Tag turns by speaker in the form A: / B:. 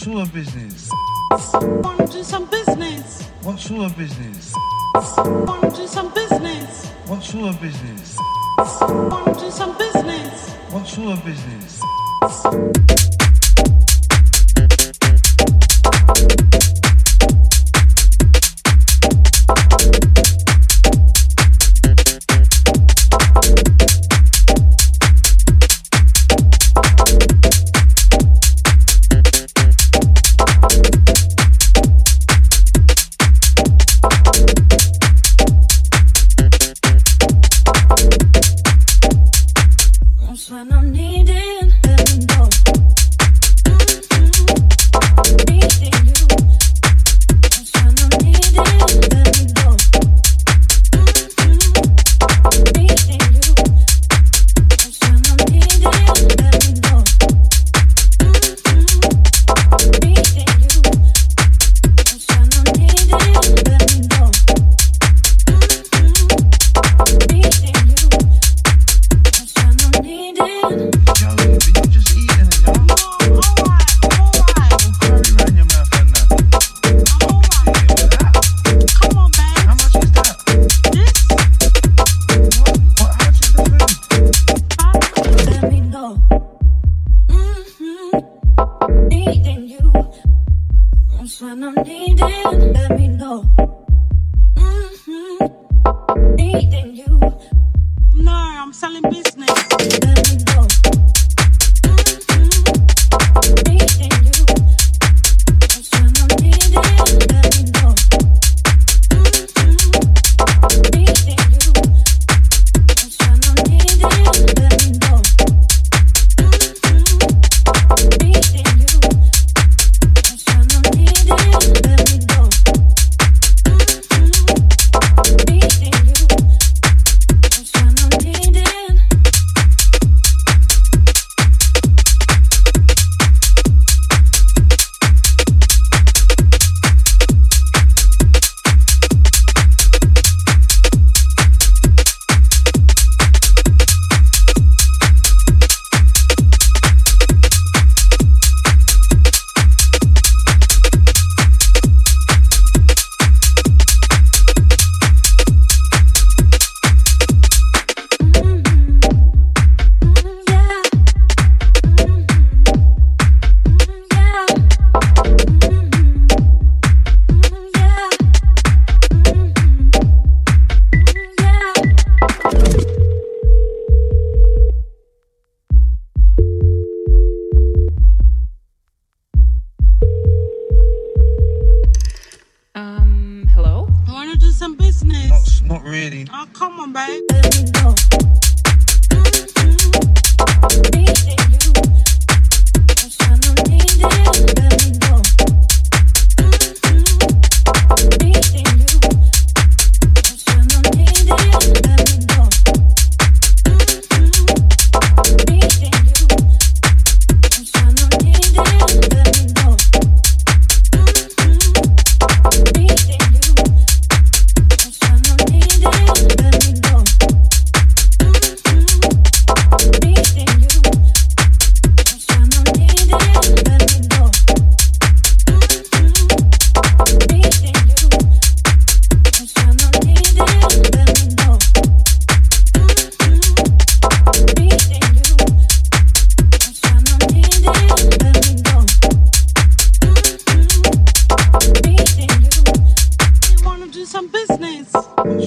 A: sort of business?
B: Wanna do some business?
A: What sort of business?
B: Wanna do some business?
A: What sort of business?
B: Wanna do some business?
A: What sort of business?
C: When I'm needing, let me know. Needing you.
B: No, I'm selling business.
C: Let me know. Needing you. That's when I'm needing. Let me know. Needing you. That's when I'm needing. Let me know. Needing you. That's when I'm needing. Let me know. Needing you. That's when I'm needing.
D: Hello?
B: Wanna do some business?
A: Not really.
B: Oh, come on, babe.
C: Let me know.